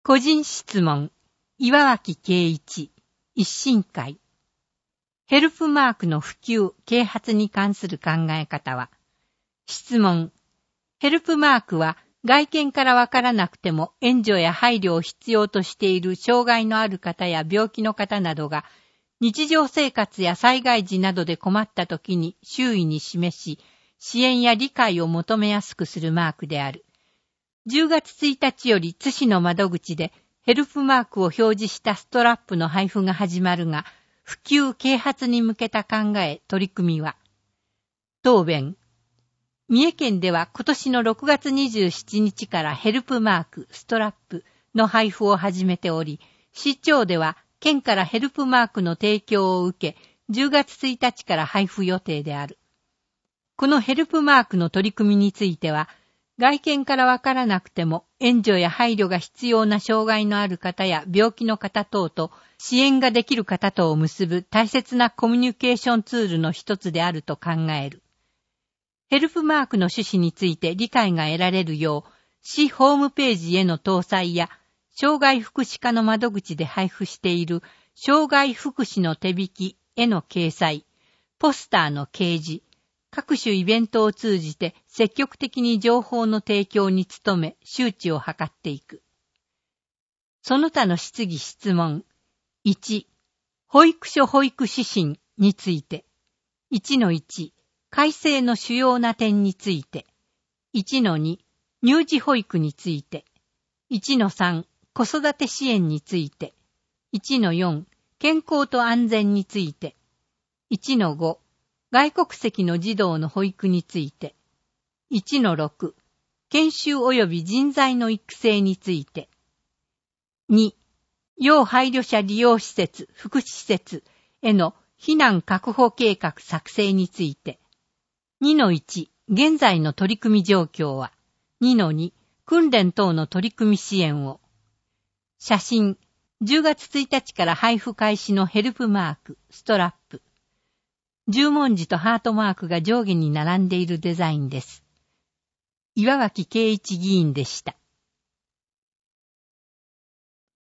個人質問、岩脇圭一、一新会。ヘルプマークの普及、啓発に関する考え方は、質問、ヘルプマークは外見からわからなくても援助や配慮を必要としている障害のある方や病気の方などが、日常生活や災害時などで困った時に周囲に示し、支援や理解を求めやすくするマークである。10月1日より津市の窓口でヘルプマークを表示したストラップの配布が始まるが、普及啓発に向けた考え、取り組みは。答弁。三重県では今年の6月27日からヘルプマーク、ストラップの配布を始めており、市長では県からヘルプマークの提供を受け、10月1日から配布予定である。このヘルプマークの取り組みについては、外見からわからなくても援助や配慮が必要な障害のある方や病気の方等と支援ができる方とを結ぶ大切なコミュニケーションツールの一つであると考える。ヘルプマークの趣旨について理解が得られるよう、市ホームページへの搭載や障害福祉課の窓口で配布している障害福祉の手引きへの掲載、ポスターの掲示、各種イベントを通じて積極的に情報の提供に努め周知を図っていく。その他の質疑質問。1、保育所保育指針について。1-1、改正の主要な点について。1-2、乳児保育について。1-3、子育て支援について。1-4、健康と安全について。1-5、外国籍の児童の保育について。1-6、研修及び人材の育成について。2、要配慮者利用施設、福祉施設への避難確保計画作成について。2-1、現在の取り組み状況は。2-2、訓練等の取り組み支援を。写真、10月1日から配布開始のヘルプマーク、ストラップ。十文字とハートマークが上下に並んでいるデザインです。岩脇圭一議員でした。